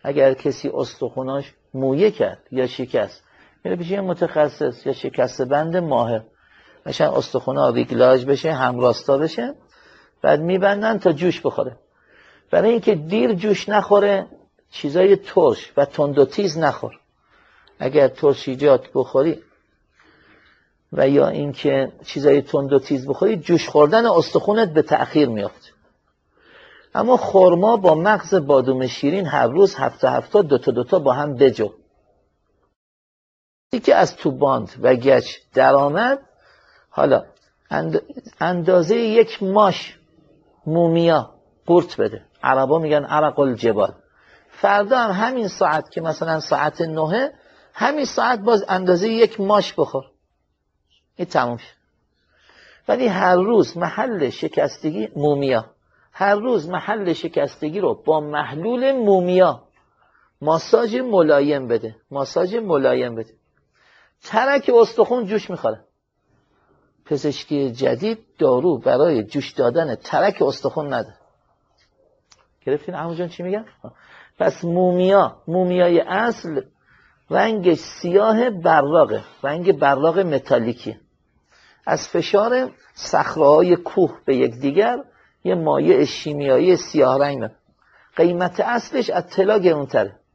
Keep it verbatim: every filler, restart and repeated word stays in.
اگر کسی استخوناش مویه کرد یا شکست، میره پیش یه متخصص یا شکست بند ماهر، مثلا استخونا ریگلاژ بشه، همراستا بشه، بعد میبندن تا جوش بخوره. برای اینکه دیر جوش نخوره چیزای ترش و تند و تیز نخور. اگر ترشیجات بخوری و یا اینکه چیزای تند و تیز بخوری، جوش خوردن استخونت به تأخیر میافت. اما خرما با مغز بادوم شیرین هر روز هفته هفته دوتا دوتا با هم بجو. یکی از تو باند و گچ در آمد، حالا اند... اندازه یک ماش مومیا قورت بده. عربا میگن عرق الجبال. فردا هم همین ساعت که مثلا ساعت نهه، همین ساعت باز اندازه یک ماش بخور. این تموم شد. ولی هر روز محل شکستگی مومیا، هر روز محل شکستگی رو با محلول مومیا ماساژ ملایم بده. ماساژ ملایم بده. ترک استخون جوش میخوره. پزشکی جدید دارو برای جوش دادن ترک استخون نده. گرفتین عمو جان چی میگن؟ پس مومیا، مومیای اصل رنگش سیاه براقه، رنگ براق متالیکی. از فشار صخره‌های کوه به یکدیگر یه مایع شیمیایی سیاه رنگ میاد. قیمت اصلش از طلا گرونتره.